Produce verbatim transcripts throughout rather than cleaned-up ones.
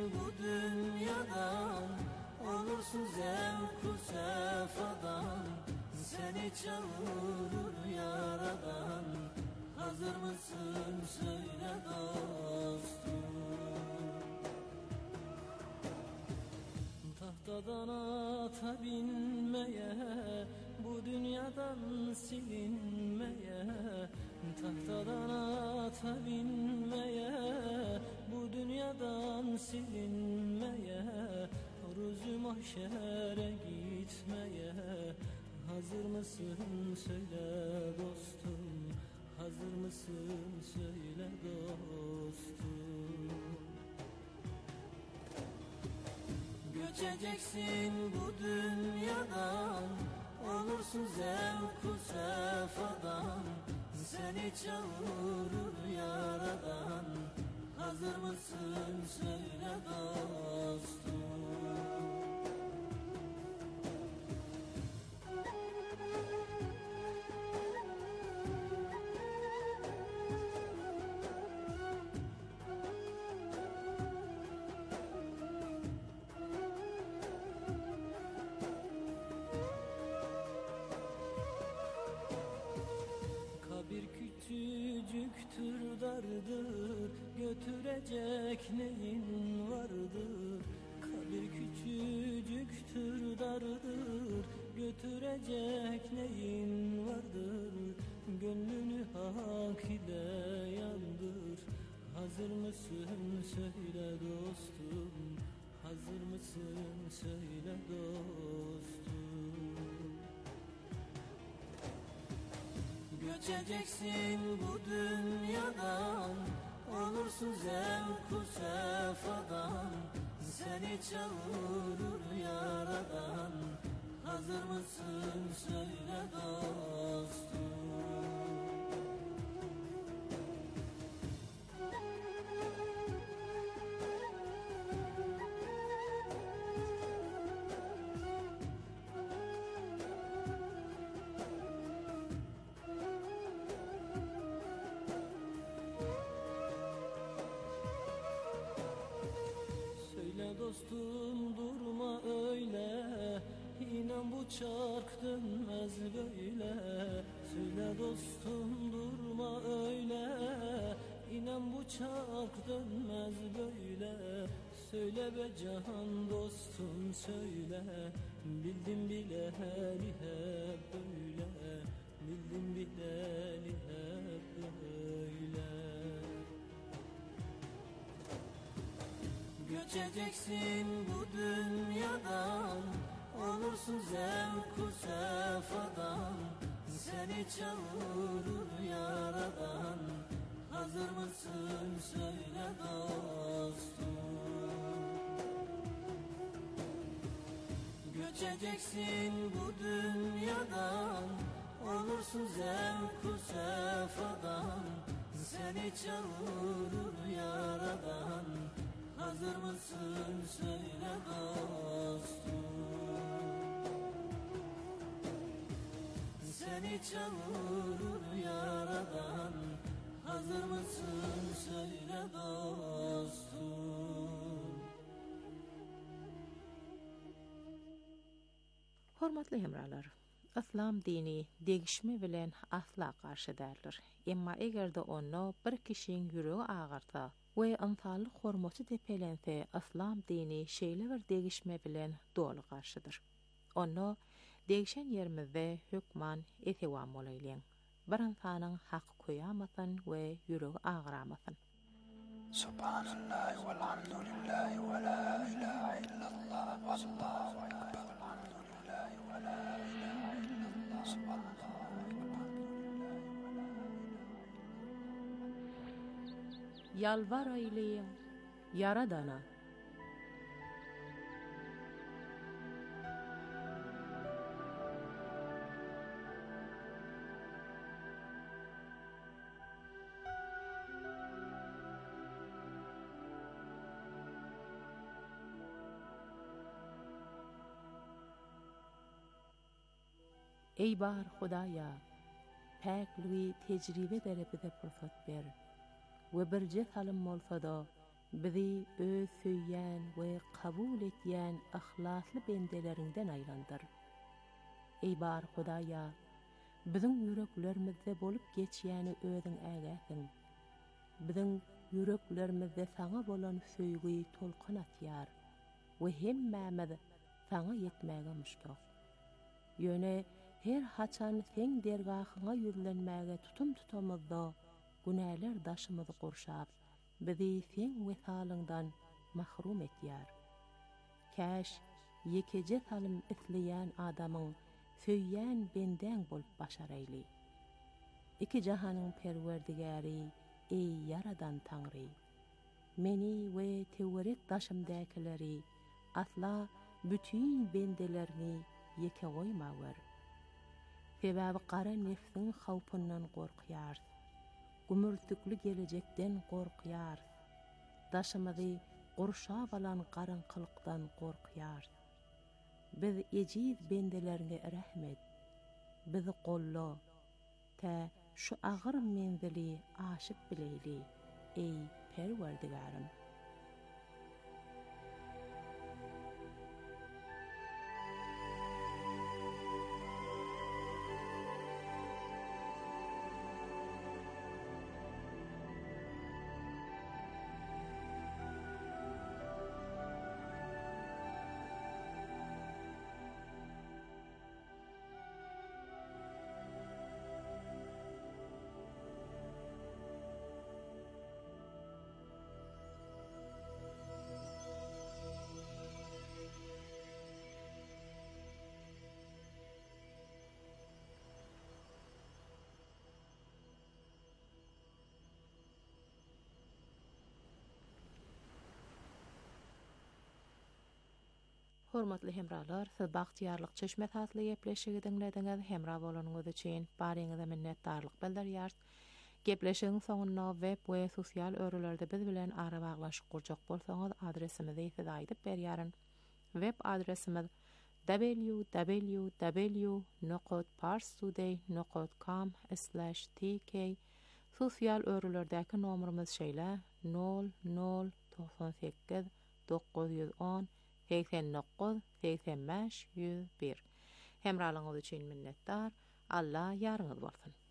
bu dünyadan, olursun zevk-u sefadan. Seni çağırır yaradan, hazır mısın söyle dostum. Tahtadan ata binmeye, bu dünyadan silinmeye. Tahtadan ata binmeye, bu dünyadan silinmeye. Ruzi mahşere gitmeye, hazır mısın söyle dostum. Hazır mısın söyle dostum. Göçeceksin bu dünyadan, olursun zevk-u sefadan. Seni çağırır yaradan, hazır mısın söyle dostum. Kabir küçücüktür, dardır, götürecek neyin vardır? Kabir küçücüktür, dardır, götürecek neyin vardır? Gönlünü hak ile yandır, hazır mısın söyle dostum. Hazır mısın söyle dostum. Göçeceksin bu dünyadan, olursun zevk-u sefadan. Seni çağırır yaradan, hazır mısın söyle dostum. Dostum durma öyle, inan bu çark dönmez böyle. Söyle dostum durma öyle, inan bu çark dönmez böyle. Söyle be can dostum söyle, bildim bileli hep böyle. Bildim bileli hep böyle. Göçeceksin bu dünyadan, olursun zevk-u sefadan. Seni çağırır yaradan, hazır mısın söyle dostum. Göçeceksin bu dünyadan, olursun zevk-u sefadan. Seni çağırır yaradan, hazır mısın söyle dostum. Seni çağırır yaradan, hazır mısın söyle dostum. Hormatly hemralar, İslam dini degişme bilen asla karşı däldir. Emma egerde onu bir kişiň ýüregi agarsa we ansaly hormaty tepelense, İslam dini şeýle bir degişme bilen dolu karşıdyr. Onu degişen ýerimizde hükman etewam bolaýlyň. Bir insanyň hak koýamasyn we ýüregi agramasyn. Subhanallah walhamdulillah ve la ilahe illallah wallahu ekber. Alhamdulillah ve la ilahe illallah subhanallah. Yalvar eyleyin Yaradana. Ey bar Hudaya, päkligi tecrübe derepide fırsat ber. Ve bir cethalim bolsa da bizi öz söýýän we kabul etýän ihlasly bendelerinden aýlandyr. Ey bar Hudaýa, biziň ýüreklerimizde bolup geçýäni özüň ägäsiň. Biziň ýüreklerimizde saňa bolan söýgüi tolkun atýar we hemmämiz saňa ýetmäge muşduk. Ýöne her haçan seň dergahyňa ýüzlenmäge tutum tutamyzda günäler daşymyzy gurşap, bizi seň wesalyňdan mahrum etýär. Käş ýekeje salym isleýän adamyň söýýän benden bolup başar eýli. Iki jahanyň perwerdigäri, ey yaradan Taňry, meni we tewerik daşymdakyleri asla bütün bendelerini ýeke goýmawar. Sebäbi gara nefsiň hawpyndan gorkýar. Gümürtükli gelecekden gorkýar. Daşymyzy gurşap alan garankylykdan gorkýar. Biz ejiz bendelerine rahmet. Bizi golla. Ta şu agyr menzili aşyp bileýli. Ey Perwerdigarym. Hormatly hemralar, siz bagtyarlyk çeşme tatly gepleşigi dinlediňiz. Hemra bolanyňyz üçin baryňyza minnetdarlyk bildirýär. Gepleşigiň soňuna web we sosial örelerde biz bilen ara baglaşyk gurjak bolsaňyz adresimizi size aýdyp berýärin. Web adresimiz w w w nokta parstoday nokta com slash t k. Sosial örelerdäki nomerimiz şeýle nol nol doksan sekiz dokuz yüz on seksen dokuz seksen beş yüz bir. Hemralyňyz üçin minnetdar. Allah ýarňyz bolsun.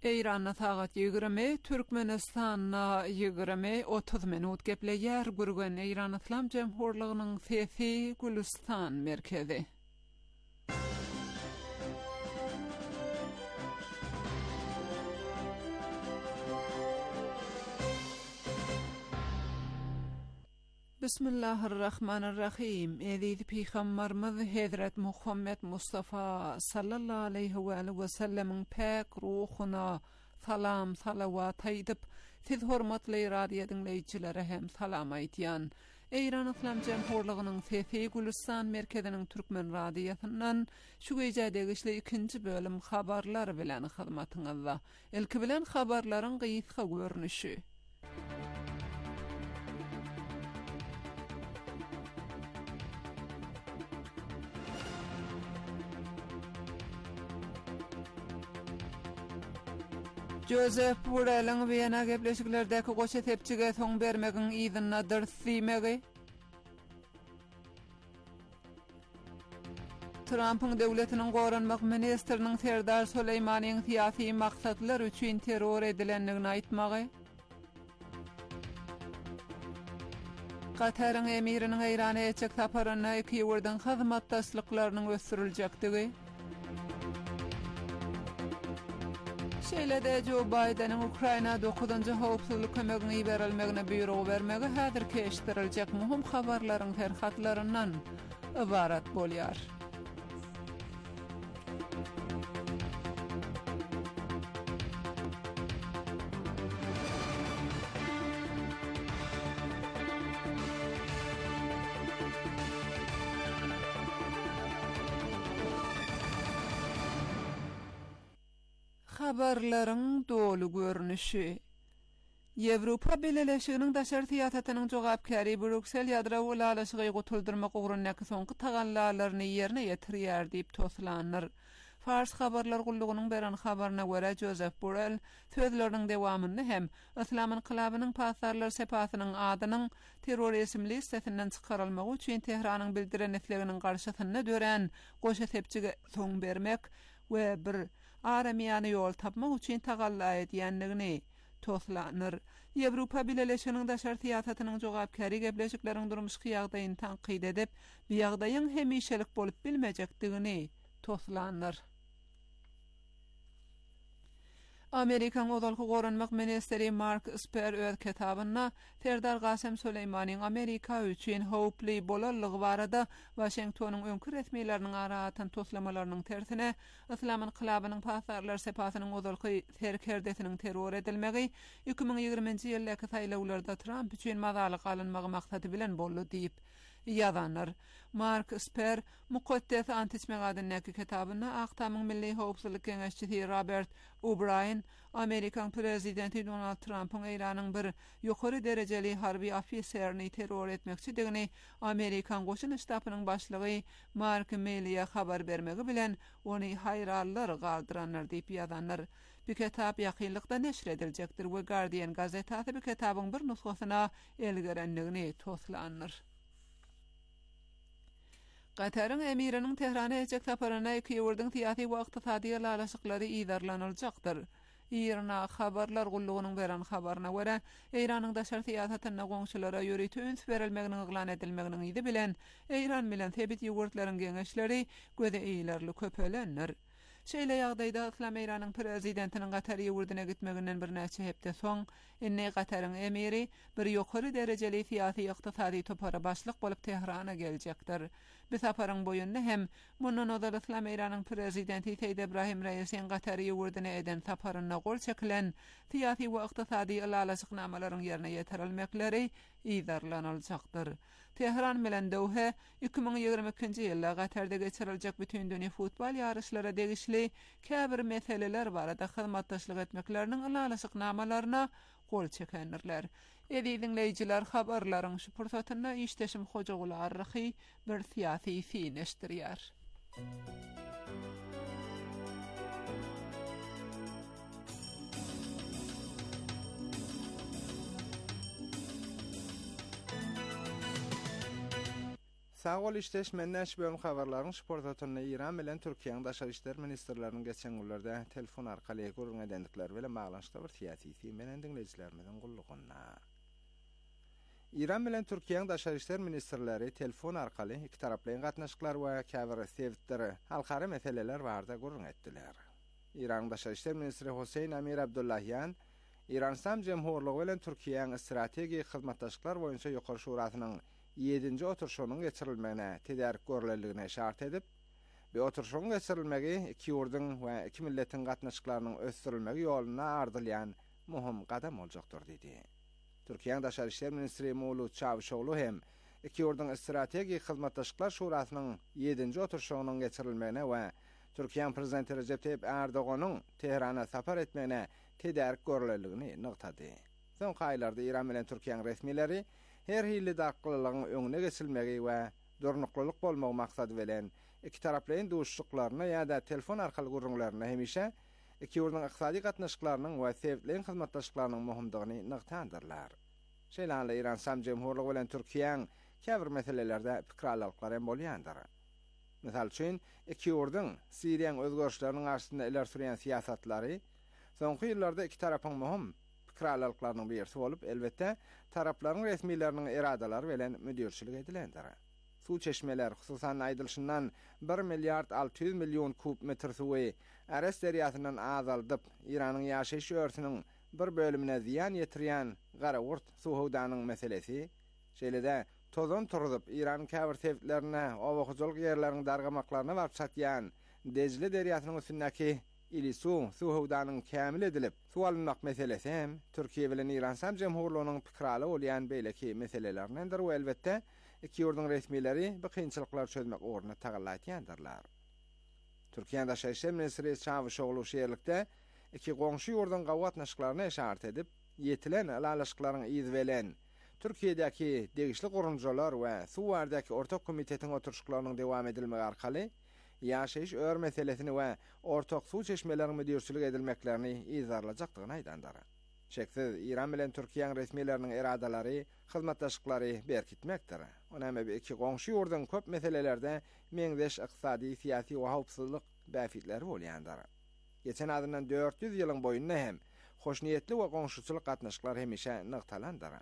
Eyranna tağat yigirme, Türkmenistanna yigirme otuz minut gepleyer gürgen Eyran İslam Cemhurluğunyň Fefi Gülistan merkezi. Bismillahirrahmanirrahim. Ezidi Peygamberimiz Hazret Muhammed Mustafa sallallahu aleyhi ve sellem'in pek ruhuna salam salavat aýdyp, siz hormatly radio dinleýiçilere hem salam aýtýan. Eyran İslam Cemhurluğunyň Fefi Gülistan merkeziniň Türkmen radiosundan şu gecäde işle ikinci bölüm habarlar bilen hyzmatyňyzda. Ilki bilen habarlaryň gysga görnüşi. Joseph Borrell'in Viyana gepleşiklerdäki goşa tepçige soň bermegiň izinna dyrsyýmegi. Trump'ın döwletiniň goranmak ministriniň Serdar Suleymanyň siýasy maksatlar üçin terror edilenligini aýtmagy. Katar'ın emiriniň Eýrana etjek saparyna iki ýurdyň hyzmatdaşlyklarynyň ösdüriljektigi. Şeýle-de Joe Biden'in Ukraina dokuzuncu howpsuzlyk kömegini berilmegine buyrug bermegi häzir keşdiriljek muhim habarlaryň terhatlaryndan ibarat bolýar. Habarlaryň dolu görnüşi. Ýewropa Birleşiginiň daşary syýasatynyň jogapkary Brüksel ýadra ulalaşygy gutuldurmak ugrundaky soňky tagallalaryny ýerine ýetirýär diýip toslanýar. Fars habarlar gullugynyň beran habaryna görä Joseph Borrell sözleriniň dewamyny hem Islam inqilabynyň pasarlar sepatynyň adynyň terrorizm listesinden çykarylmagy üçin Tehranyň bildirenetliginiň garşysyna dören goşa tepçige soň bermek we bir aramiýany ýol tapmak üçin tagalla edýänligini toslanýar. Ýewropa Birleşiginiň daşary syýasatynyň jogapkary gepleşikleriň durmuşky ýagdaýyny tanqid edip, bu ýagdaýyň hemişelik bolup bilmejekdigini toslanýar. Amerikan Odalky Goranmak ministeri Mark Esper öz kitabyna Serdar Gasem Suleymanyň Amerika üçin howply bolallygy barada Washingtonyň öňkü resmiýetleriniň araýatan toslamalarynyň tersine Islam inqilabynyň pasarlar sepatynyň odalky terkerdetiniň terror edilmegi iki ming ýygrimiňji ýyldaky saýlawlarda Trump üçin mazalyk alynmagy maksady bilen boldy diýip ýazanlar. Mark Esper Mukaddes Antismek adynyň kitabyna Aktamyň Milli Howpsuzlyk Keňeşçisi Robert O'Brien Amerikan prezidenti Donald Trump'ın Eýranyň bir ýokary derejeli harby ofiserini terror etmekçidigini Amerikan goşun ştabynyň başlygy Mark Milley'e habar bermegi bilen ony haýrallar galdyranlar diýip ýazanlar. Bu kitap ýakynlykda neşr ediljekdir we Guardian gazetasy bu kitabyň bir nusgasyna elgerenligini toslanýar. Katar'ın emirinin Tehrana etjek saparyna iki ýurdyň syýasy we ykdysady ýalaşyklary iýdarlanyljakdyr. Irna habarlar gullugynyň beran habaryna görä, Eýranyň daşary syýasatyna goňşulara ýöretüns berilmeginiň eglan edilmeginiň ýyly bilen Eýran bilen sebit ýurtlaryň geňeşleri göze eýlerli köpelenler. Şeýle ýagdaýda Islam Eýranyň prezidentiniň Katar ýurduna gitmeginden bir näçe hepde soň, indi Kataryň emiri bir ýokary derejeli syýasy ykdysady topara başlyk bolup Tehrana geljekdir. Bu saparyň boýunda hem mundan odal Islam Eýranyň prezidenti Seýid Ibrahim Raisiň Katar ýurduna eden saparyna gol çekilen syýasy we ykdysady ýalaşyknamalaryň ýerine ýetirilmekleri iýdarlanyljakdyr. Tehran bilen Dowha iki ming ýygrimi ikinji ýylda Katarda geçiriljek bütün dünýä futbol ýarışlara degişli käbir meseleler barada hyzmatdaşlyk etmekleriniň ýalaşyknamalaryna gol çekenler. Edi dinleýijiler habarlaryň şu pursatyna işdeşim Hojaguly Arrahy bir syýasy fineşdirýär. Sağ ol işteş mennäş bölüm habarlaryň sportatyny İran bilen Türkiýanyň daşary işler ministrleriniň geçen günlerde telefon arkaly görüň edendikleri bilen baglanşykda bir tiýasy menen dinleýijilerimizden gullugyna. İran bilen Türkiýanyň daşary işler ministrleri telefon arkaly iki taraply gatnaşyklar we käbir sebitleri halkara meseleler barada görüň etdiler. İran daşary işler ministri Hoseýn Amir Abdullahyan İran Islam Jemhurlygy bilen Türkiýanyň strategik hyzmatdaşlyklar boýunça ýokary şurasynyň yedinci oturuşynyň geçirilmegine tedarik görülenligine şart edip, bu oturuşyň geçirilmegi iki ýurdyň we iki milletiň gatnaşyklarynyň ösdürilmegi ýoluna ardylýan muhim gadam boljakdyr dedi. Türkiýanyň daşary işler ministri Mowlut Çavuşoglu hem iki ýurdyň strategik hyzmatdaşlyklar şurasynyň yedinci oturuşynyň geçirilmegine we Türkiýanyň prezidenti Recep Tayyip Erdoganyň Tehrana sapar etmegine tedarik görülenligini nykdady. Soňky aýlarda İran bilen Türkiýanyň resmileri her hilli darqylygyň öňüne geçilmegi we durnuklylyk bolmagy maksady bilen iki taraplyň duşuşlyklaryna ýa-da telefon arkaly gurrunlaryna hemişe iki ýurdyň ykdysady gatnaşyklarynyň we sebitliň hyzmatdaşlyklarynyň muhimdygyny nykdandyrlar. Şeýle İran Islam Jemhurlygy bilen Türkiýanyň käbir meselelerde pikir alalyklar hem bolýandyr. Mesal üçin iki ýurdyň Siriýanyň özgörüşleriniň arasynda iler sürýän siýasatlary soňky ýyllarda iki tarapyň muhim kralalyklarynyň birisi bolup, elbetde taraplaryň resmileriniň eradalary bilen müdirçilik edilendir. Su çeşmeler hususan aýdylşyndan bir milliard alty ýüz million kub metr suwy Aras deriýasynyň azaldyp, İranyň ýaşaýyş örsüniň bir bölümine ziýan ýetirýän Garawurt su howdanyň meselesi, şeýle-de tozon turup İran käbir sebitlerine owakyjylyk ýerleriň dargamaklaryna baryp satýan Dejle deriýasynyň üstündäki İlisu su howdanyň kämil edilip, su alynmak meselesi hem Türkiýe bilen İran Islam Jemhurlygynyň pikraly bolýan beýleki meselelerdendir we elbetde iki ýurdyň resmileri bu kynçylyklar çözmek orna tagallatýandyrlar. Türkiýanyň daşary işler ministri Çavuşoglu şeýerlikde iki goňşy ýurdyň gawatnaşyklaryna işaret edip, ýetilen alalyşyklaryň ýyzy bilen Türkiýedäki degişli gurunjalar we su wardaki ortak komitetiň oturuşyklarynyň dowam edilmegi arkaly ýaşaýyş ör meselesini we ortak su çeşmeleriniň müdirçilik edilmeklerini izarlajakdygyny aýdandyr. Şeksiz İran bilen Türkiýanyň resmileriniň eradalary, hyzmatdaşlyklary berkitmekdir. Onamy iki goňşy ýurdyň köp meselelerde meňzeş ykdysady, siýasy we howpsuzlyk bäfitleri bolýandyr. Geçen adından dört yüz ýylyň boýunda hem hoşniýetli we goňşuçylyk gatnaşyklar hemişe nyktalandyr.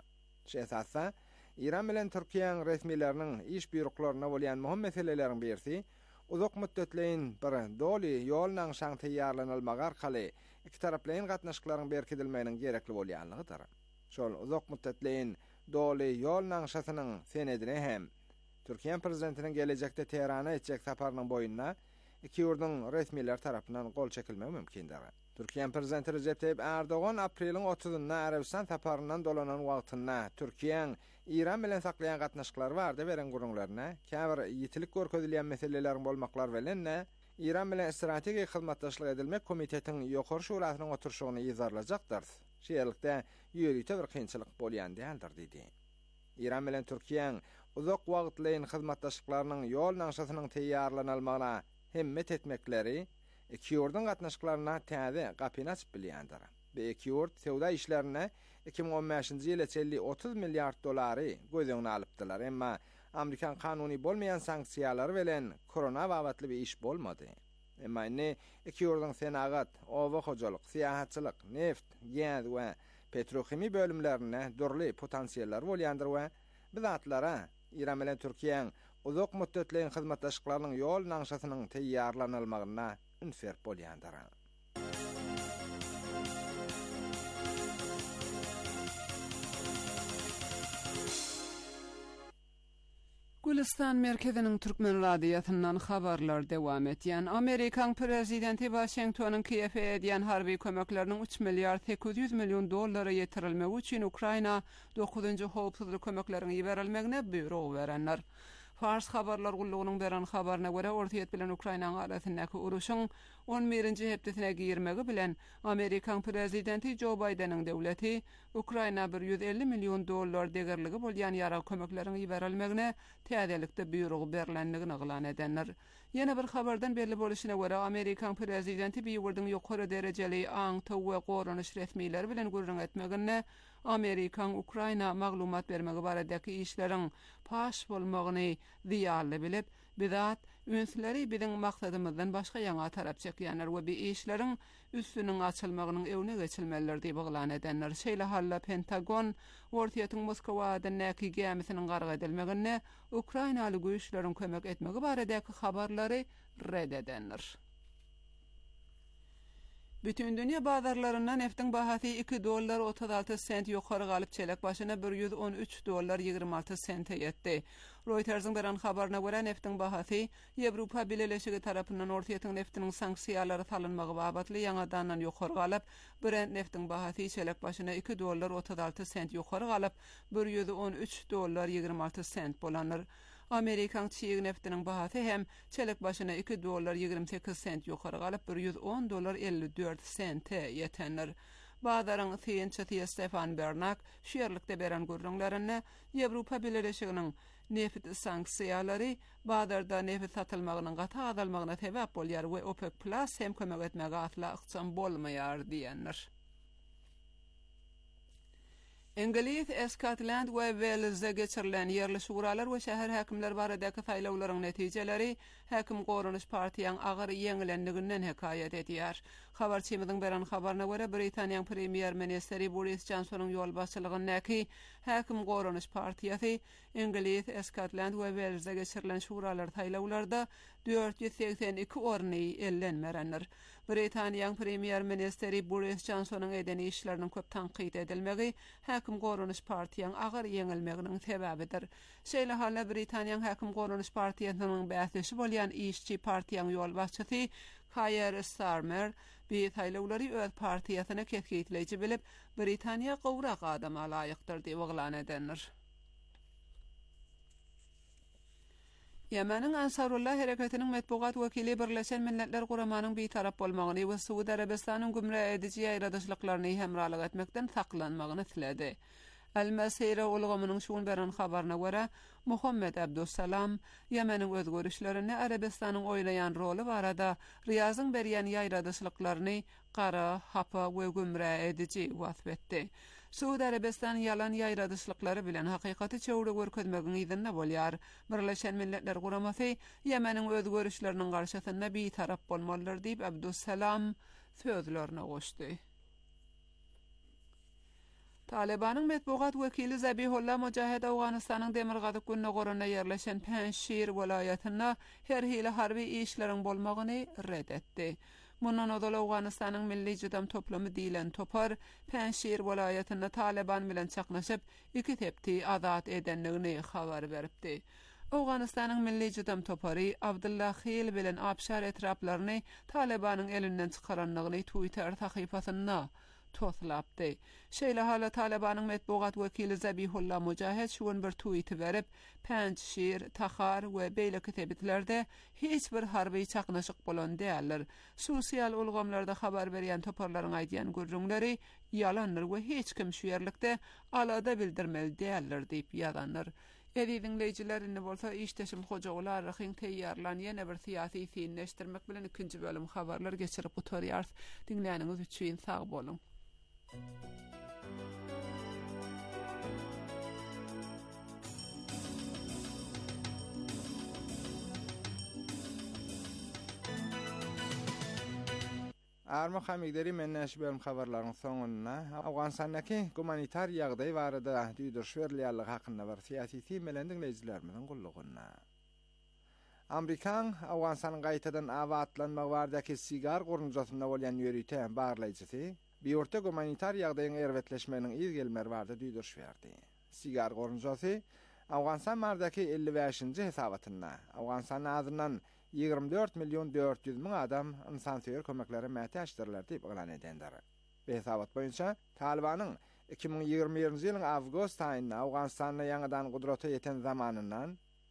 Şeýle İran bilen Türkiýanyň resmileriniň iş büroklaryna bolýan muhim meseleleriň birisi uzak müddetleyin bir doli ýolnaň şaň taýýarlanylmagy arkaly iki taraplyň gatnaşyklaryň berkidilmeginiň gerekli bolýanlygydyr. Şol uzak müddetleyin doli ýolnaň şasynyň senedine hem Türkiýe prezidentiniň gelecekde Teherana etjek saparynyň boýunna iki ýurdyň resmiler tarapyndan gol çekilmegi mümkindir. Türkiýe prezidenti Recep Tayyip Erdogan apreliň otuzynda Arabistan saparyndan dolanan wagtynda Türkiýanyň İran bilen saklayan gatnaşyklar barda beren gurunlaryna käbir ýetilik görkezilýän meseleleriň bolmaklar bilen İran bilen strategik hyzmatdaşlyk edilmek komitetiň ýokary şurasynyň oturuşyny ýazarlajakdyr. Şeýerlikde ýürüýte bir kynçylyk bolýan däldir dedi. İran bilen Türkiýanyň uzak wagtlyň hyzmatdaşlyklarynyň ýol naşasynyň taýýarlanylmagyna himmet etmekleri iki ýurdyň gatnaşyklaryna täze gapyny açyp bilýändir. Bu iki ýurt sewda işlerine iki bin on beşinji ýyla çelli otuz milliard dolary göz alypdylar. Emma Amerikan kanuny bolmayan sanksiýalary bilen korona babatly bir iş bolmady. Emma indi iki ýurdyň senagat, owakyjylyk, siýahatçylyk, neft, gaz we petrochemi bölümlerine durly potensiýallar bolýandyr we bu zatlara İran bilen Türkiýanyň uzak müddetli hyzmatdaşlyklarynyň ýol naşasynyň taýýarlanylmagyna ünfer bolýandyr. Gülistan merkeziniň türkmen radiýasyndan habarlar dowam etýän. Amerikan prezidenti Washingtonyň Kiýewe edýän harby kömekleriniň üç milliard sekiz ýüz million dollara ýetirilmegi üçin Ukraina dokuzunçy howpsuzlyk kömeklerini ýeberilmegine buyruq berenler. Fars habarlar gullugynyň beren habaryna görä Ortaýat bilen Ukraina arasyndaky uruşyň on birinji hepdetine girmegi bilen Amerikan prezidenti Joe Biden'in döwleti Ukraina bir yüz elli milyon dollar degerligi bolýan ýara kömeklerini ýiberilmegine täzelikde buyrug berilenligini ýylan edenler. Yine bir habardan belli boluşuna göre Amerikan prezidenti bir ýurdun ýokary derejeli aň töwe goranyş resmiýetleri bilen gurrun etmegine Amerikan Ukraina maglumat bermegi baradaki işlerin paş bolmagyny diýerli bilip, bidat ünsleri bizim maksadımızdan başka yana tarap çekýänler we bir işlerin üstünün açylmagynyň öwne geçilmeler diýip ýylan edenler. Şeýle halla Pentagon Ortaýatyň Moskowadan näki gemisiniň garga edilmegine Ukrainaly güýçleriň kömek etmegi baradaki habarlary red edenler. Bütün dünya bazarlarından neftin bahasy iki dollar otuz alty sent ýokary galyp çelek başyna bir yüz on üç dollar ýygrima alty sente ýetdi. Reuters'ın beran habaryna görä neftin bahasy Ýewropa Birleşigi tarapyndan Ortaýatyň neftiniň sanksiýalary salynmagy babatly ýangadan ýokary galyp, Brent neftin bahasy çelek başyna iki dollar otuz alty sent ýokary galyp bir yüz on üç dollar ýygrima alty sent bolanlar. Amerikan çiğ neftiniň bahasy hem çelek başyna iki dollar ýygrima sekiz sent ýokary galyp bir yüz on dollar elli dört sente ýetenler. Bazarın syýençisi Stefan Bernak şeýerlikde beren görüňlerini Ýewropa Birleşiginiň neft sanksiýalary bazarda neft satylmagynyň gata azalmagyna sebäp bolýar we OPEC Plus hem kömek etmegi asla ykçam bolmaýar diýenler. İngiliz, Skotland we Wales'de geçirilen yerli şuralar we şäher häkimler baradaky saýlawlaryň netijeleri häkim goranyş partiýaň agyr ýeňilendiginden hekaýet edýär. Habarçymyzyň beren habaryna görä Britaniýanyň premier ministeri Boris Johnsonyň ýol başçylygyndaky häkim goranyş partiýasy İngiliz, Skotland we Wales'de geçirilen şuralar saýlawlarda dört yüz seksen iki orny ellenmerenler. Britaniýanyň premier ministeri Boris Johnsonyň edeni işleriniň köp tanqid edilmegi häkim goranyş partiýaň agyr ýeňilmeginiň sebäbidir. Şeýle halla Britaniýanyň häkim goranyş partiýasynyň bäsleşi bolýan işçi partiýaň ýol başçysy Keir Starmer bir saýlawlary öz partiýasyna kesgitleýici bilip, Britaniýa gowrak adama laýykdyr diýip ýylan edenler. Yemenin Ansarullah hareketinin metbuat vekili Birleşen Milletler Guramanyň bir tarap bolmagyny we Suudi Arabistanyň gümre edici ýaýradyşlyklaryny hemralyk etmekden saklanmagyny tiledi. El-Mesire ulgamynyň şuň beren habaryna görä, Muhammed Abdussalam Yemenin öz görüşlerini Arabistanyň oýnaýan roly barada Riyazyň berýän ýaýradyşlyklaryny qara, hapa we gümre edici wasf etdi. Suudi Arabistan yalan ýaýradyşlyklary bilen hakykaty çöwre görkezmegiň ýerinde bolýar. Birleşen Milletler Guramasy Yemenin öz görüşleriniň garşysynda bir tarap bolmalydyr diýip Abdussalam sözlerine goşdy. Talibanyň metbuat wekili Zabihullah Mujahid Awganystanyň Demirgazyk Günnegorana ýerleşen Panjshir welaýatyna her hili harby işleriň bolmagyny red etdi. Mundan odal Awganystanyň milli jydam toplamy diýilen topar Panjshir welaýatyna Taliban bilen çaknaşyp iki tepti azat edenligini habar beripdi. Awganystanyň milli jydam topary Abdullah Khil bilen apşar etraplaryny Talibanyň elinden çykaranlygyny Twitter sahypasyna toslapdy. Şeýle hala Talibanyň metbuat wekili Zabihullah Mujahid şuň bir tweet berip, Panjshir, Takhar we beýle tebitlerde hiç bir harby çaknaşyk bolan däller. Sosial ulgamlarda habar berýän toparlaryň aýdýan görüňleri ýalandyr we hiç kim şu ýerlikde alada bildirmeli däller diýip ýazanlar. Eri dinleyijiler indi bolsa işteşim hojagylar rahyň teýýarlan ýene bir syýasy synleşdirmek bilen ikinji bölüm habarlar geçirip oturýar. Dinleýäniňiz üçin sag bolun. Arma hamigderi men näşbelm habarlaryň soňuna Awganystandaky humanitar ýagdaý barada düýdürş berilýärligi hakynda bir syýasy melendiň dinleyijilerimiziň gullugyna. Amerikan Awganystanyň gaýtadan awatlanmagy baradaky sigar gurunjatynda bolýan ýörüýte barlaýjysy bir orta humanitar ýagdaýyň erwetleşmeginiň ilgelmer barada düýdürş berdi. Sigar gurunjasy Awganystan baradaky elli beşinji hesabatyna Awganystanyň azyndan ýygrima dört milyon dört yüz min adam insansyýer kömekleri mätäşdirler diýip ýylan edenler. Bu hesabat boýunça Talibanyň iki min ýygrima birinji ýylyň awgust aýynda Awganystanda ýangydan gudrata ýeten zamanyndan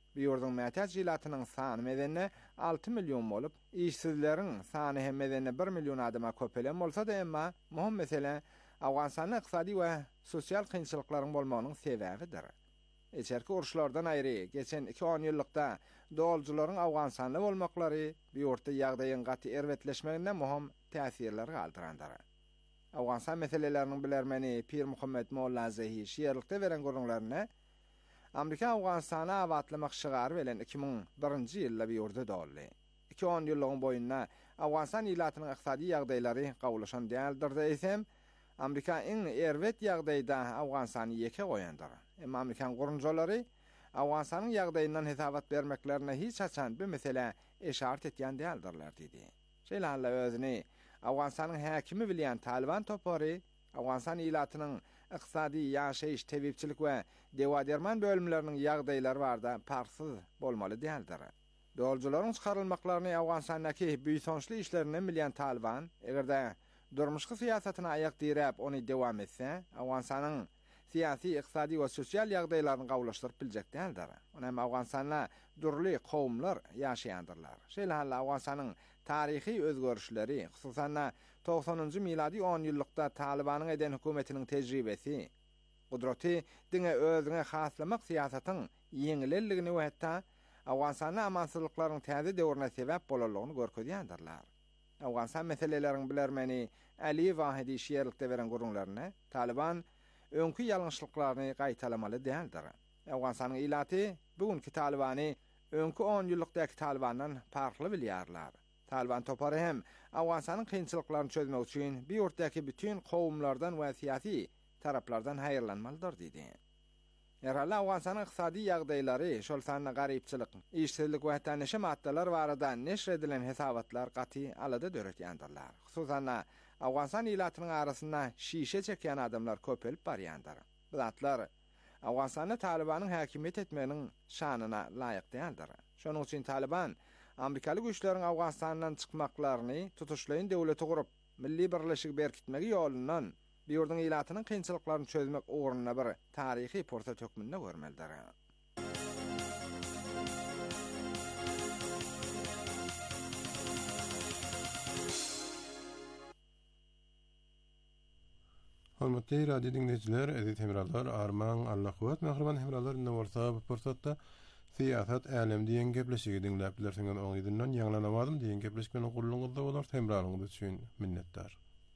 Bu ýurdun mätäçilatynyň sany medenne altı milyon bolup, işsizleriň sany hem medenne bir milyon adama köpelen bolsa-da emma muhim mesele Awganistanyň ykdysady we sosial kynçylyklaryň bolmagynyň sebebidir. Eçerki uruşlardan aýry geçen iki on ýyllykda doljularyň Awganistanly bolmaklary bu ýurtda ýagdaýyň gaty erwetleşmegine muhim täsirler galdyrandyr. Awganistan meseleleriniň bilermeni Pir Muhammed Molla Zehi şeýerlikde beren görüňlerine Amerika Awganistany awatlamak şygary bilen iki ming birinji ýylda bu ýurtda doldy. iki on ýyllygyň boýundan Awganistan ýylatynyň ykdysady ýagdaýlary gawlaşan däldir desem, Amerika iň erwet ýagdaýda Awganistany ýeke goýandyr. Emma Amerikan gurunjylary Awganistanyň ýagdaýyndan hesabat bermeklerine hiç haçan bu mesele eşart etýän däldirler diýdi. Şeýle özüni Awganistanyň häkimi bilen Taliban topary Awganistan ýylatynyň ykdysady ýaşaýyş, tebipçilik we dewa-derman bölümleriniň ýagdaýlary barda parsyz bolmaly däldir. Doljularyň çykarylmaklaryny Awganistandaky büýsoňçly işlerinden bilen Taliban egerde durmuşky siýasatyna aýak direp ony dewam etse, Awganistanyň siyasi, iqtisadi we sosial ýagdaýlaryny gawlaşdyryp biljek däldir. Onam Awganistanda durly kowmlar ýaşaýandyrlar. Şeýle hal Awganistanyň taryhy özgörüşleri, hususan togsonunji miladi on ýyllykda Talibanyň eden hökümetiniň tejribesi, gudraty diňe özüne haslamak siýasatyň ýeňilelligini we hatda Awganistanyň amansızlyklaryň täze döwrüne sebäp bolarlygyny görkezýändirler. Awganistan meseleleriň bilermeni Ali Wahidi şeýerlikde beren görüňlerine Taliban öňkü ýalňyşlyklaryny gaýtalamaly däldir. Awganistanyň ýylaty bugünkü Talibany öňkü on ýyllykdaky Talibandan farkly bilýärler. Taliban topary hem Awganistanyň kynçylyklaryny çözmek üçin bu ýurtdaky bütün kowmlardan we siýasy taraplardan haýyrlanmalydyr diýdi. Erhal Awganistanyň ykdysady ýagdaýlary, şol sanyna garypçylyk, işsizlik we hatda neşe maddeler barada neşr edilen hesabatlar gaty alada döretýändirler. Hususan Awganistan ýylatynyň arasynda şişe çekýän adamlar köpelip barýandyr. Bu zatlar Awganistanda Talibanyň häkimiýet etmeginiň şanyna laýyk däldir. Şonuň üçin Taliban Amerikaly güýçleriň Awganistandan çykmaklaryny tutuşlaýyn döwleti gurup, milli birleşik berkitmegi ýolundan bu ýurdun ýylatynyň kynçylyklaryny çözmek ugruna bir taryhy portat hökmünde görmelidir. Hormatly radio dinleyijiler, edit hemralar, arman, Allah kuwat, mehriban hemralar inde bolsa bu pursatda siýasat älem diýen gepleşigi dinläp bilersiňiz, oň ýerden ýaňlanamadym diýen gepleşmeni gulluňyzda bolar, hemralyňyz üçin minnetdar.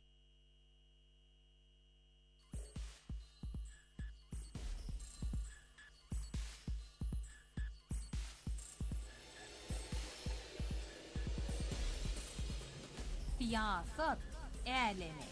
Siýasat älemi.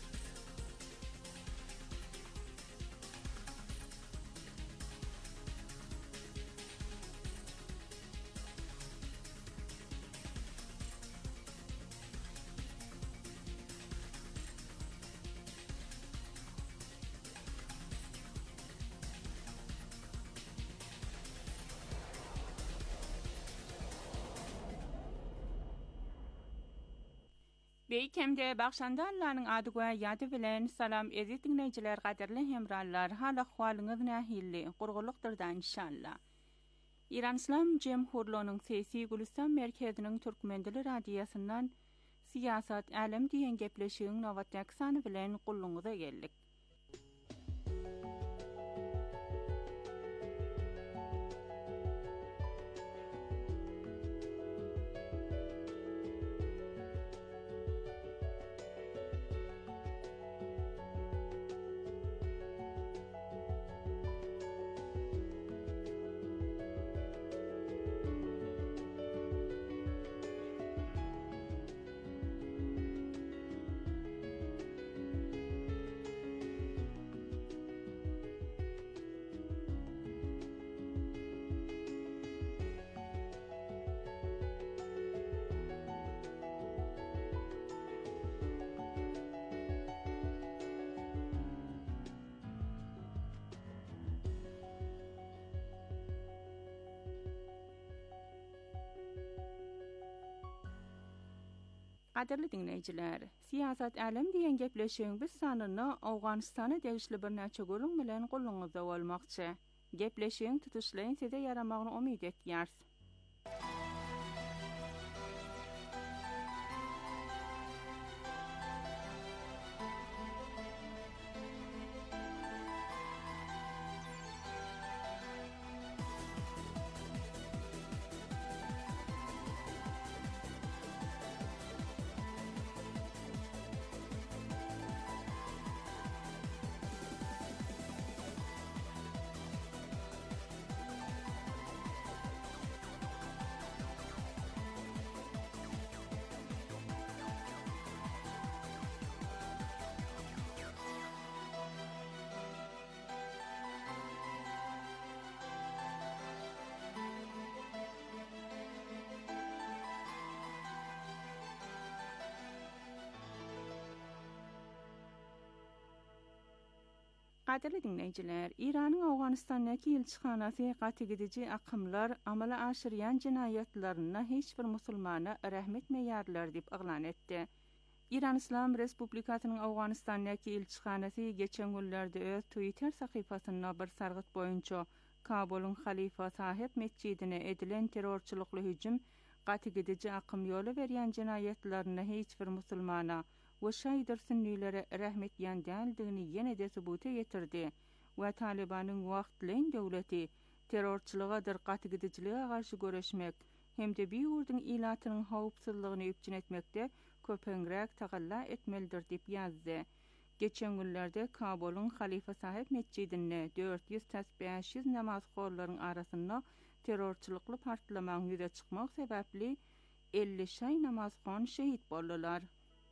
Beýkemde bagşandarlaryň ady we ýady bilen salam edit dinleýijiler, gaderli hemrallar, hal ahwalyňyz nähilli, gurgulukdyrdan inşallah. İran İslam Jemhuriyetining Sesi Gülistan merkeziniň Türkmendili radiýasyndan siýasat älem diýen gepleşigiň nowatdaky sany bilen gulluňyza geldik. Gaderli dinleyijiler, siýasat älem diýen gepleşigiň biz sanyny Awganistana degişli bir näçe görüň bilen gulluňyzda bolmakçy. Gepleşiň tutuşlaryň size yaramagyny umyt etýärs. Qadirli dinleyijiler, İranyň Awganistandaky elçixanasy gatygidici akymlar amala aşyrýan jinayatlaryna hiç bir musulmana rahmet meýärler diýip aglan etdi. İran İslam Respublikasynyň Awganistandaky elçixanasy geçen günlerde öz Twitter sahypasyna bir sargyt boýunça Kabulyň Halifa Sahip mescidine edilen terrorçylykly hüjüm gatygidici akym ýoly berýän jinayatlaryna hiç bir musulmana we şaýdyr sünnilere rahmet ýandäldigini ýene-de subute getirdi we Talibanyň wagtlyň döwleti terrorçylyga gatygidiçilige garşy göreşmek hemde bir ýurduň ilatynyň howpsuzlygyny üpjün etmekde köpeňrek tagalla etmelidir diýip ýazdy. Geçen günlerde Kabulyň Halifa Sahip mescidine dört yüz beş yüz namazgorlaryň arasynda terrorçylykly partlamaň ýüze çykmak sebäpli elli şaý namazgon şehit boldular.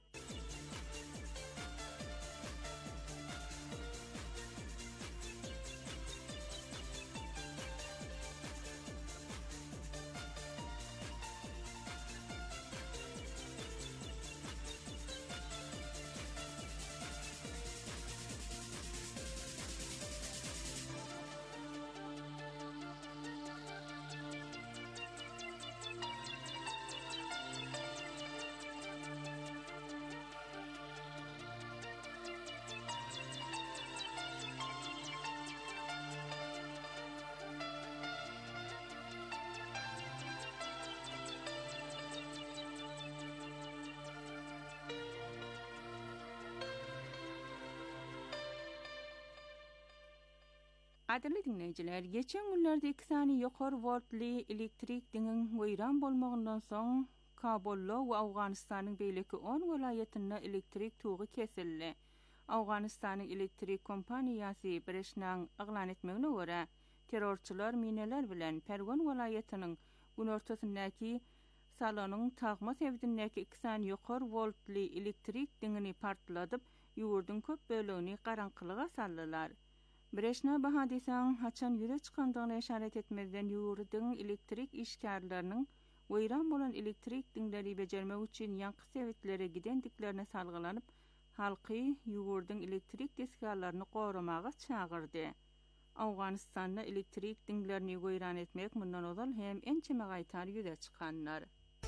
Qadirli dinleyijiler, geçen günlerde iki sany ýokary voltly elektrik diňiň weýran bolmagyndan soň Kabulda we Awganistanyň beýleki on welaýatyna elektrik tugy kesildi. Awganistanyň elektrik kompaniýasy Birleşmäň aglan etmegine görä, terrorçylar mineler bilen Pergon welaýatynyň gün ortasyndaky salonyň tagma sebdindäki iki sany ýokary voltly elektrik diňini partladyp, ýurdun köp bölegini garaňkylyga saldylar. Birleşme bahadisaň haçan ýüze çykandygyna işaret etmezden ýurdun elektrik işgärlerini weýran bolan elektrik diňleri bejermek üçin ýanky sebitleri gidendiklerine salgylanyp, halky ýurdun elektrik desgarlaryny goramaga çagyrdy. Awganistanda elektrik diňlerini weýran etmek mundan ozal hem ençeme gaýtar ýüze çykanlar.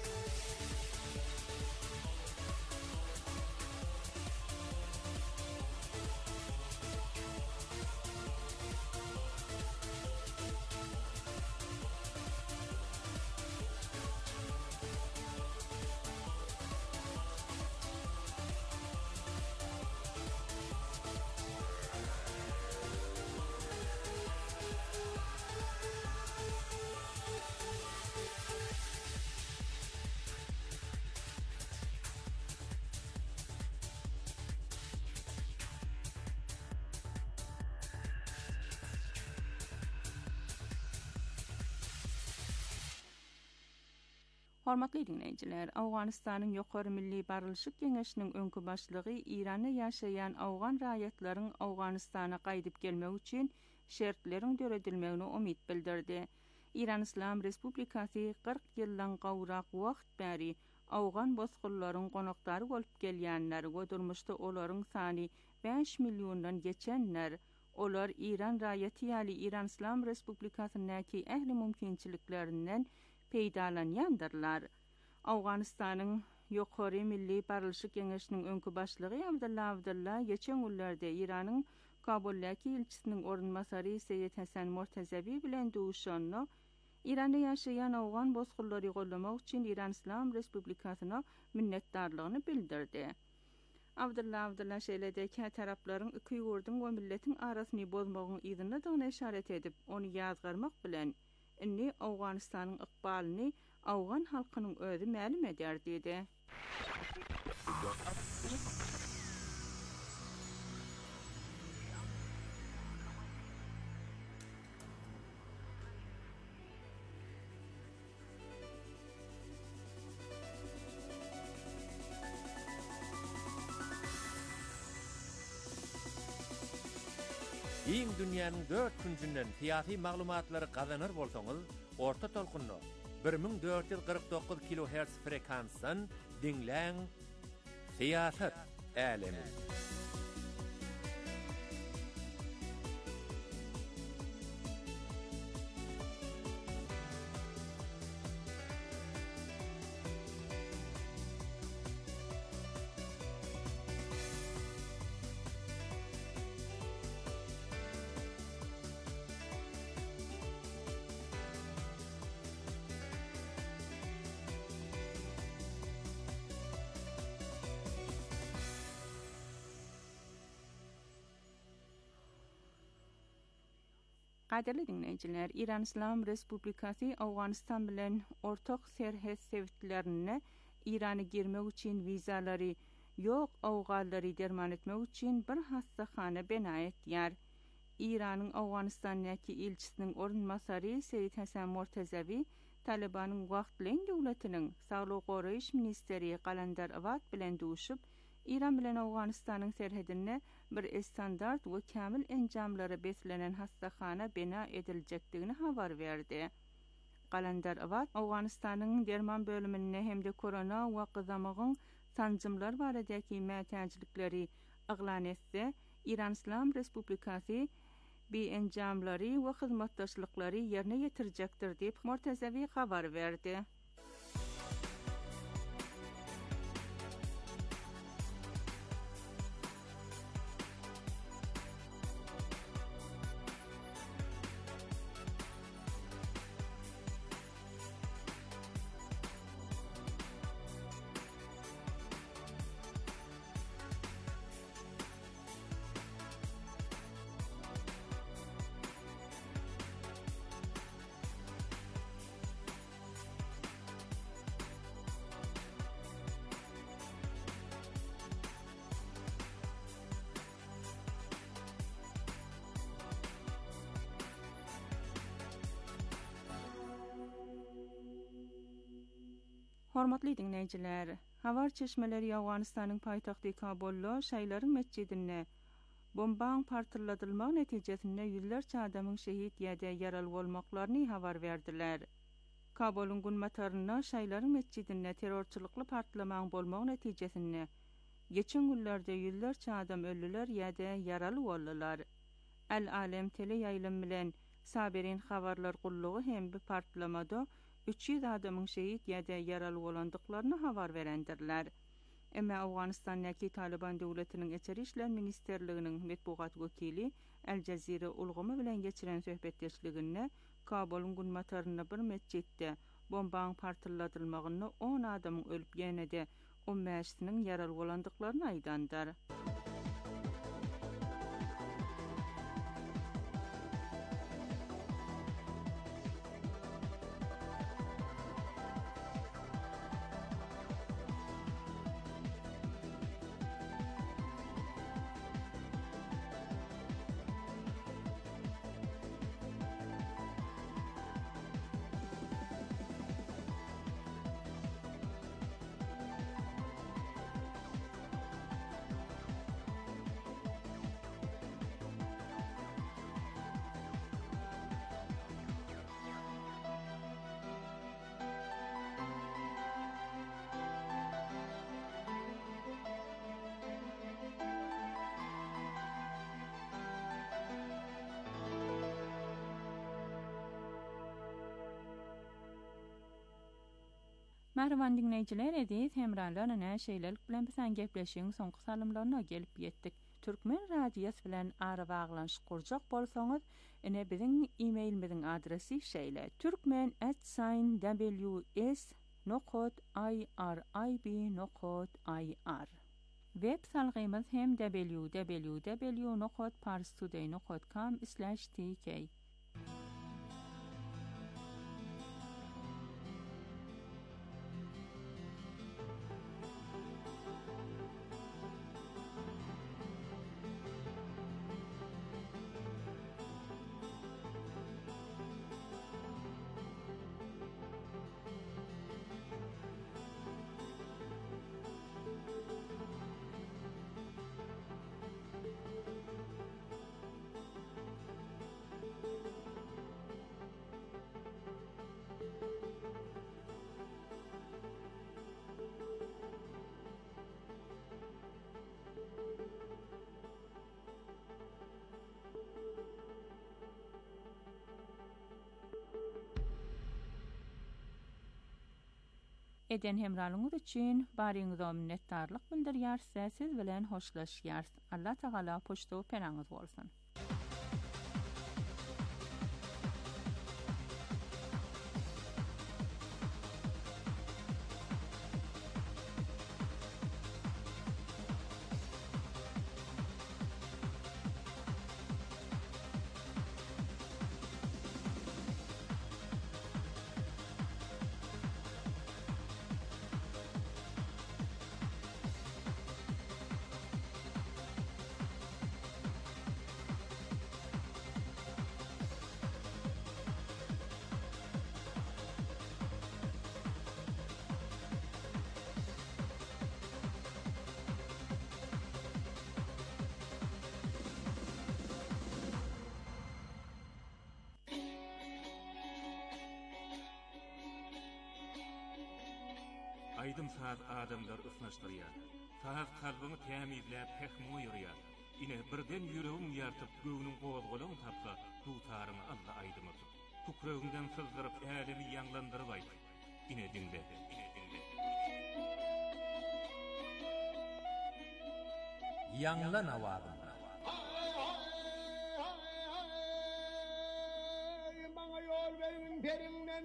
Hormatly dinleyijiler, Awganistanyň ýokary milli barylşyk geňeşiniň öňkü başlygy Iranda ýaşaýan awgan raýatlaryň Awganistana gaýdyp gelmek üçin şertleriň döredilmegine umyt bildirdi. İran İslam Respublikasy kırk ýyldan gawrak wagt bäri awgan bozgullaryň gonaklary bolup gelýänler we durmuşda olaryň sany beş milliýondan geçenler. Olar İran raýaty ýaly İran İslam Respublikasynyňky ähli mümkinçiliklerinden peýdalanýandyrlar. Awganistanyň ýokary milli barylşyk geňeşiniň öňkü başlygy Abdullah Abdullah geçen günlerde İranyň Kabuldaki ilçisinin orunmasary Seyyid Hasan Mortazavi bilen duşanna İranda yaşayan awgan bozgullary gollamak üçin İran İslam Respublikasyna minnetdarlygyny bildirdi. Abdullah Abdullah şeýledeki taraplaryň iki ýurdun we milletiň arasyny bozmagyň ýygynydygyny işaret edip, ony ýazgarmak bilen inni Awganystanyň ykbalyny awgan halkynyň özi ma'lum eder diýdi. Iň dünýäniň dört küncünden tiýaty maglumatlary gazanır bolsaňyz, orta tolkunny bir ming dört yüz kırk dokuz kilohertz frekansdan dinläň. Siýasat älemi. Qadirli dinleyijiler, İran İslam Respublikasy Awganystan bilen ortak serhed sebitlerine İrany girmek üçin vizalary ýok awgallary derman etmek üçin bir hassahana bina etýär. İranyň Awganystanyňky ilçisiniň orunmasary Seyyid Hasan Mortazavi Talibanyň wagtlyň döwletiniň saglyk goraýyş ministeri Qalandar Awad bilen duşup, İran bilen Awganystanyň serhedine bir standart we kamil enjamlary beslenen hassahana bina ediljekdigini habar berdi. Qalandar Awad Awganystanyň derman bölümine hemde korona we gyzamagyň sanjymlar baradaky mätäçilikleri aglan etse, İran İslam Respublikasy bi enjamlary we hyzmatdaşlyklary ýerine ýetirjekdir diýip Mortazavi habar berdi. Hormatly dinleyijiler, Havar çeşmeleri Awganystanyň paýtagty Kabulda şaýlaryň mescidine bombaň partyladylmagy netijesinde ýüzlerçe adamyň şehit ýa-da ýaraly bolmaklaryny habar berdiler. Kabulun günmataryna şaýlaryň mescidine terrorçylykly partlamaň bolmagy netijesinde geçen günlerde ýüzlerçe adam öldüler ýa-da ýaraly boldylar. El-Alem tele ýaýlamy bilen sabirin habarlar gullugy hem bir partlamada üç yüz adamyň şehit ýa-da ýaraly bolandyklaryny habar berendirler. Emma Awganystanyňky Taliban döwletiniň Içeri işler ministerliginiň medpugat wekili El Jazira ulgamy bilen geçiren söhbetdeşliginde Kabulun günmataryna bir mescidde bombaň partyladylmagyny on adamyň ölüp ýene-de on beşiniň ýaraly bolandyklaryny aýdandyr. Merhaban dinleyijiler, edis hemralarına şeýlelik bilen bilen gepleşiň soňky salymlaryna gelip ýetdik. Türkmen Radiyos bilen ara baglanşyk gurjak bolsaňyz, ine biziň e-mailimiziň adresi şeýle: türkmen at w s nokta i r i b nokta i r. Web salgymyz hem w w w nokta parstoday nokta com slash t k. Eden hemralyňyz üçin baryňyza minnetdarlyk bildirýär, siz bilen hoşlaşýar. Allah Taala poşto penaňyz bolsun. Aydym saat adamlar ısnaşdyrýar. Saat kalbyny tämizläp pehmi ýürýär. Ine birden ýüregim ýartyp göwüniň gowazgalagyny tapsa, dutaryny Allah aýdymy. Tukragymdan sızdyryp älimi ýanglandyryp aýdy. Ine dinle, ine dinle. Ýanglan awady. Maňa ýol berin perinden.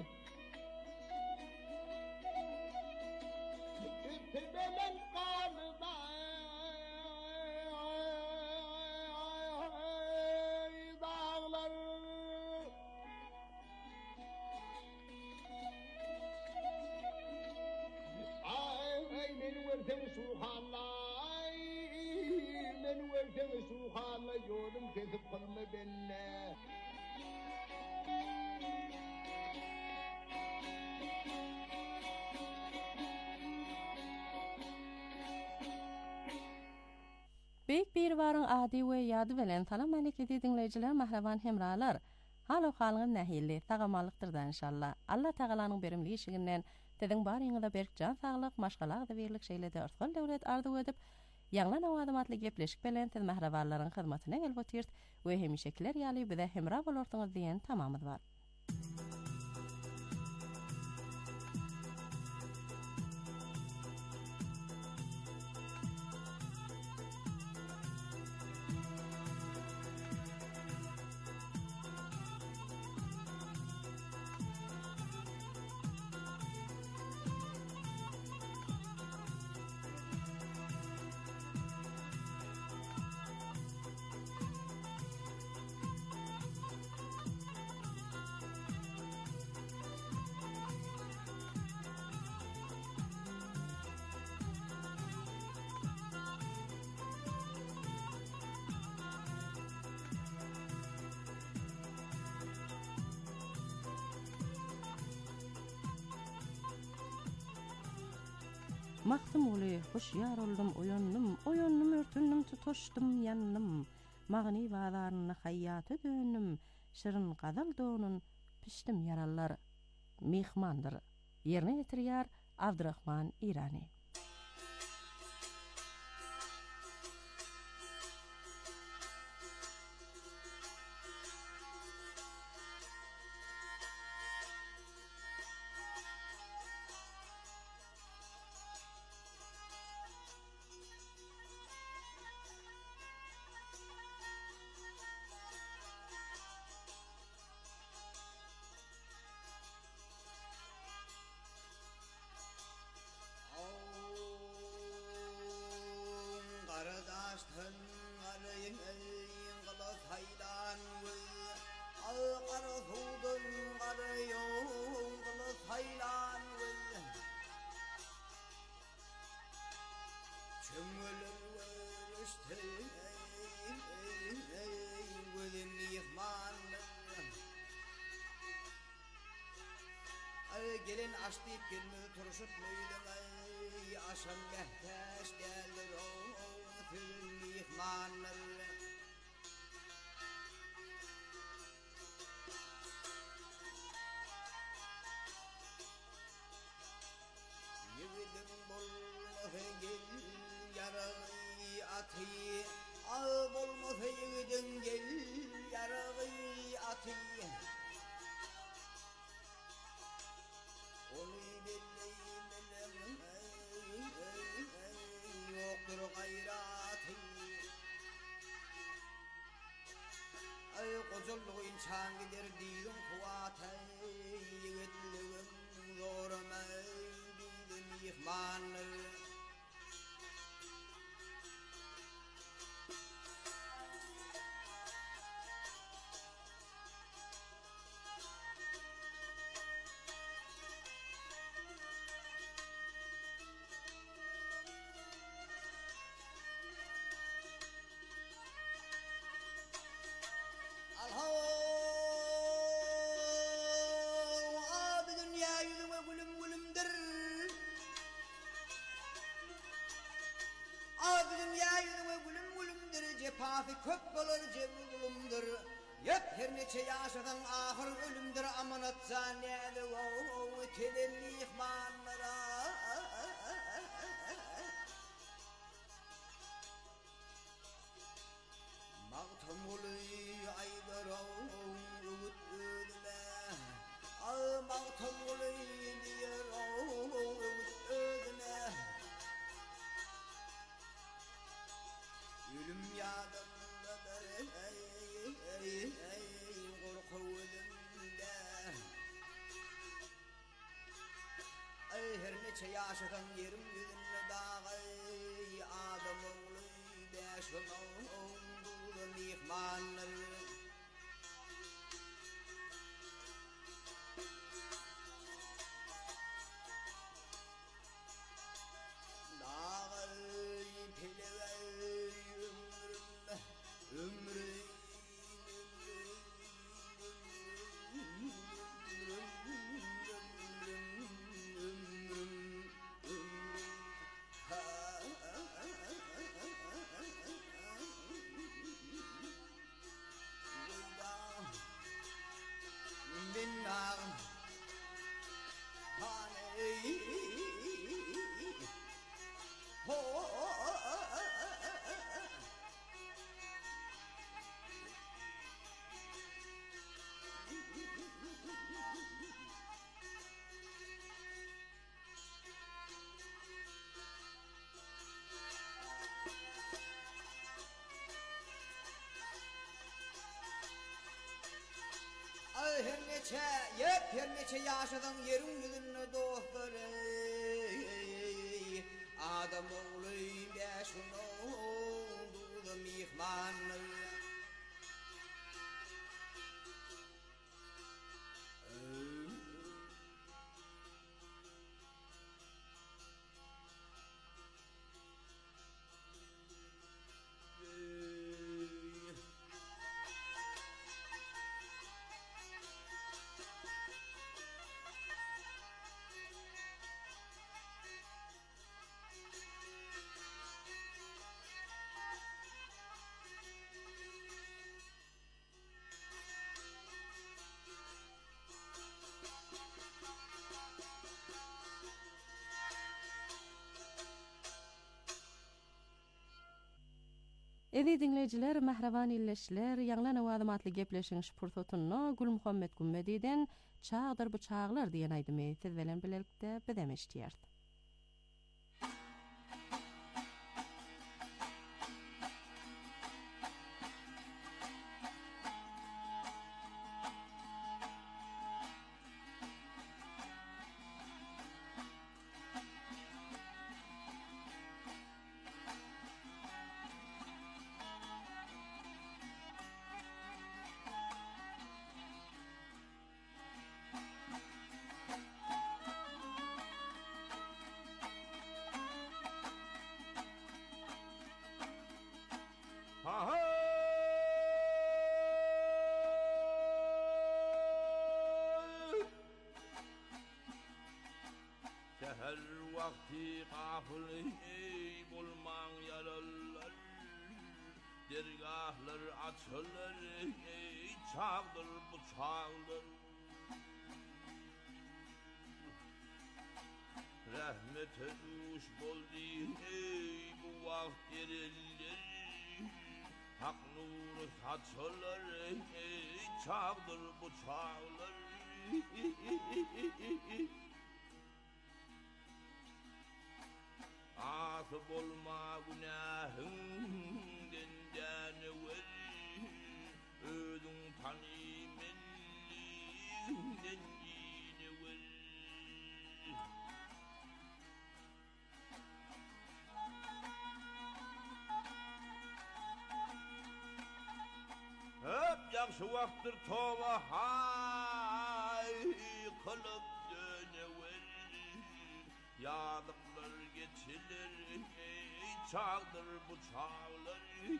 Tebelen kalda dağlar ay men vertem suhalay men vertem suhalay yolum kesip kalma benne. Büyük bir varın adi we ýady bilen salam aleykum dinleyijiler, mahraban hemralar. Halo halyň nähili, tagamalykdyrdan inşallah. Allah Tagalanyň berimli işiginden dediň baryňyza berkjan saglyk, maşgalak da berlik şeýlede örtgül döwlet arzu edip, ýanglan awadymatly gepleşik bilen tez mahrabanlaryň hyzmatyna gelýär we hemişekiler ýaly bize hemra bolarsyňyz diýen tamamyz bar. Maktım oly, hoşyar oldum, oyonnum, oyonnum, örtünnüm, tutoşdum, yannym. Magny bazaryny haýaty döndüm, şirin gazal donun, pişdim yarallar. Mehmandyr. Ýerine ýetirýär Abdurrahman Irani. Arzu'dun qarı yolunu saylan gözüm Çöngülür verişti gözüm yıkmanlım Gelin aç deyip gelmedi turuşup müydüm ey aşam mehtaş derler o tüm yıkmanlım Yiğidim bulması gel yarağı atı Ağ bulması yiğidim gel yarağı atı Onu bileyim yoktur gayratı Ay koculluğu insan gider diyorum kuvatı Yiğitliğim zoruma bildim yıkmanı Cepafi köp bolur cebulumdur Yep her neçe yaşadan ahır ölümdür Amanat zannedi o tedelli ihmanlara Mağtam oluy aydır oğut ölüme Ağ mağtam oluy diyor oğut ölüme Ölüm yadımdadır ey ey ey korku ölümde Ey her neçe yaşadan yerim yüzünde dağ ey adam oğlu beşin oğlu mihmanları Dağ ey pile ömrüm Her neçe, yep her neçe yaşadan yerin yüzünü dostlar ey Adam oğlu beşin oğlu mihmanı Edi dinleyiciler, mahraban illeşler, ýanglan awadamatly gepleşiň şpurtotuny Gül Muhammed Gümmediden çağdır bu çağlar diýen aýdymy siz bilen bilelikde bedem eşdiýär. vakti gafil ey bulman yaralar dergahlar açılır ey çağdır bu çağdır rahmete duş boldi ey bu vakt yeriller hak nuru saçılır ey çağdır bu çağdır Ası bolma günahından dänewel özüň tanymenliginden ýinewel Hep ýaxşy wagtdyr toba hay kılıp dönewel Yadıklar geçilir ey çağdır bu çağlar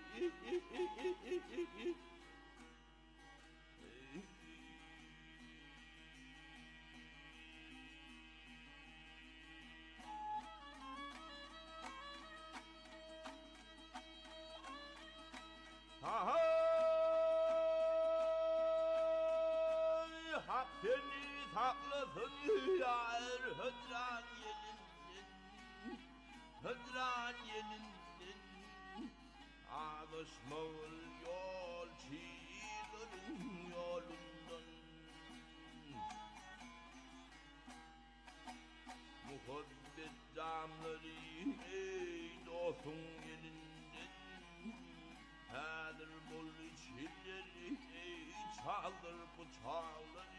Ha hak seni saklasın yar hıdran yelinden hıdran yelinden ağlaşmalı yol çiğlerin yolundan muhabbet damları ey dostun yelinden Hadır bol içilleri ey çaldır bu çağları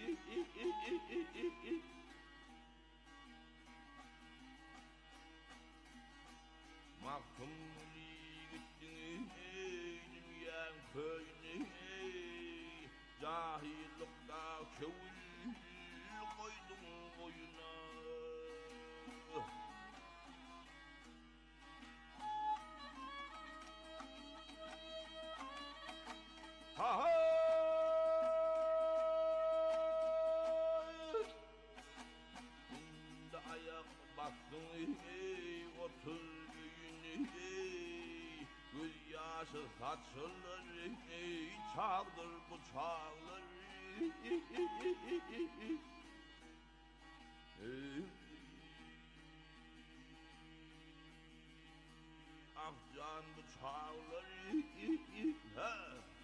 Mahkumli gittin ey dünyanın köyüne ey Cahillikta kövül koydun boyuna Ha ha Indi ayak bastın ey otur güyünü ey göz yaşı saçılır ey çağdır bu çağlar Ah can bu çağlar ha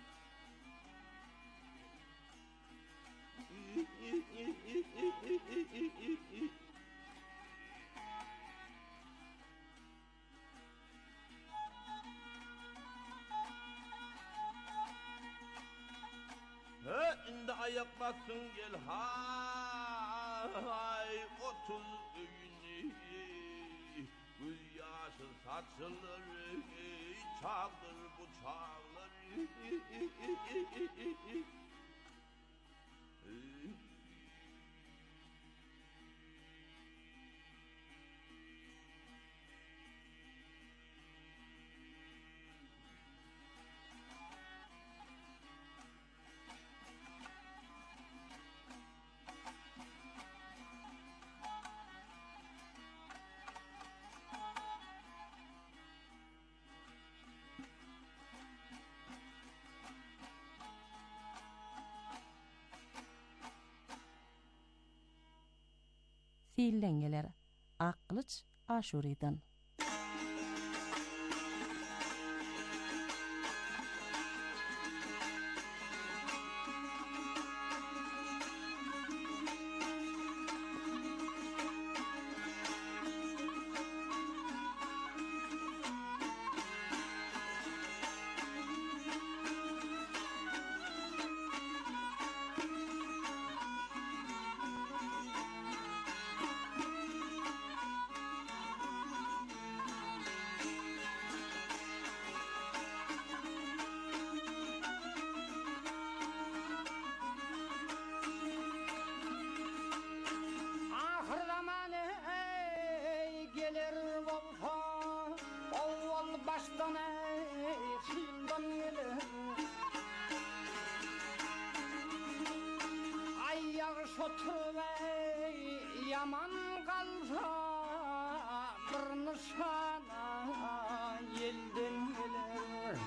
Ha indi ayak bassın gel hay otuz öğünü göz yaşı saçılır çağdır bu çağlar Fiillengeler Aklyç Aşurydan Yaman kalsa bir nişana yelden gelir.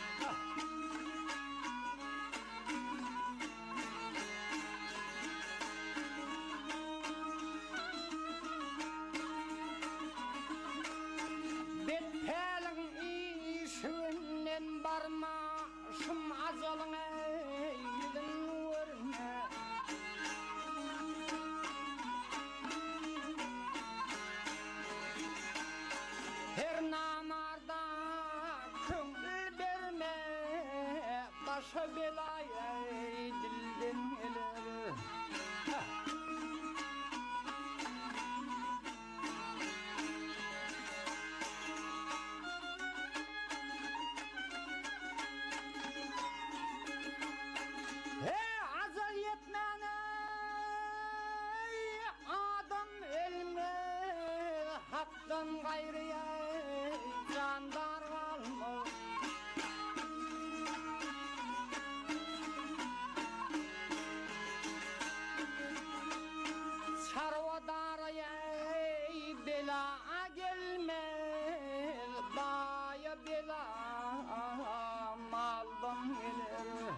Betpelin işinden barma şum azalın eylin vurma. Her namarda köngül verme, başa belaya dilden gelir. Hey azal yetmene adam elme haktan gayrıya candar kalma. Sarvadaraya bela gelmez, baya bela maldan gelir.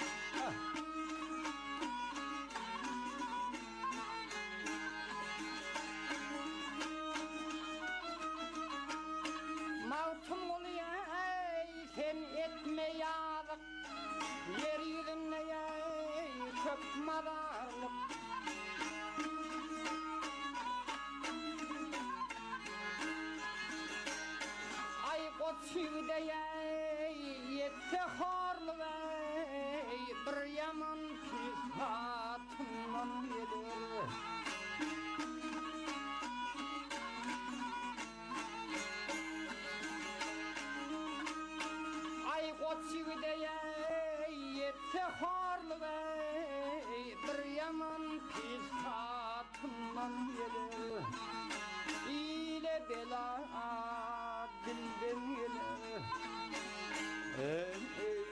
Mavtum oluyor sen etme yağlık, yer yüzüne çöp madarlık. Ay koçivde yetse horlu bir yaman pis hatımdan gelir. Ay koçivde yetse horlu bir yaman pis hatımdan gelir. İle bela dilden gelir. Ey ey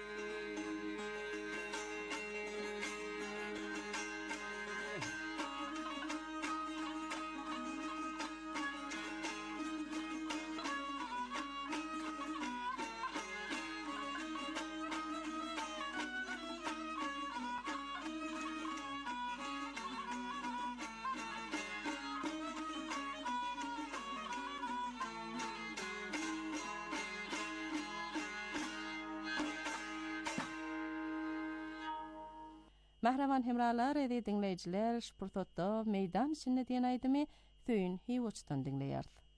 Mahraman hemralar edi dinleyiciler, şpurtotda meydan içinde diyen aydımı Föyn Hivoç'tan dinleyerdi.